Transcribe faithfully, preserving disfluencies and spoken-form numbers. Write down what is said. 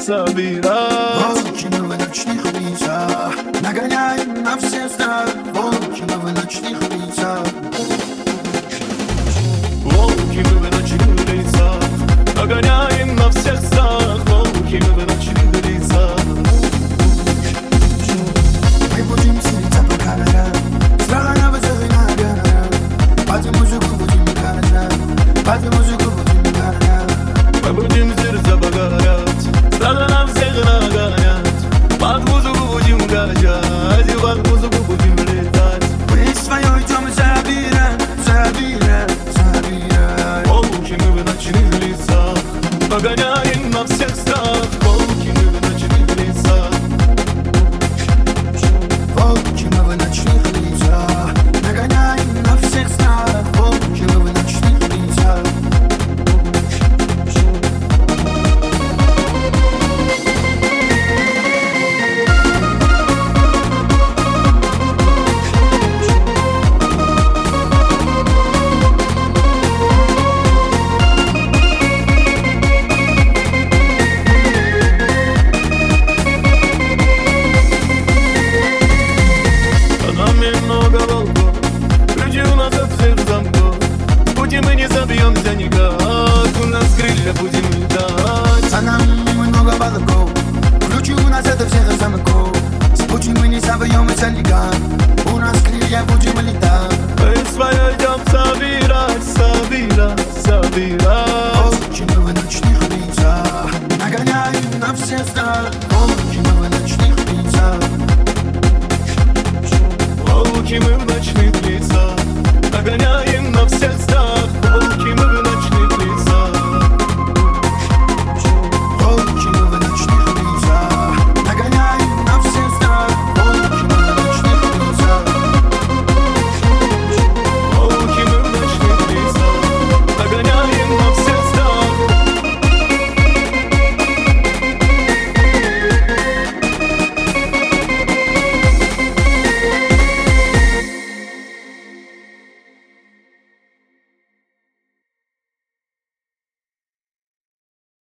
собирать. Волки мы в ночных лицах, нагоняем на все страх. Волки мы в ночных лицах. Волки мы в ночных лицах, нагоняем на всех страх. Волки мы в ночных лицах. Мы будем селиться по горам, страха на высоты на горах. Под музыку будем горать, под музыку будем горать. Мы будем сердца погорать, страха на всех нагонять. Под музыку будем горять, и под музыку будем летать. Мы свое идем забирать, забирать, забирать. Волки мы в ночных лицах, нагоняем на всех страх. Волки мы в ночных лицах. Волки мы в ночных лицах, нагоняем на всех страх. Волки мы в ночных лицах. Много волков, ключи у нас от всех замков. В пути мы не забьемся никак, у нас крылья будем летать. За нами много волков, ключи у нас от всех замков. С пути мы не забьемся никак, у нас крылья будем летать. Мы свое идем собирать, собирать, собирать. Волки мы в ночных лицах, нагоняем на все страх. Волки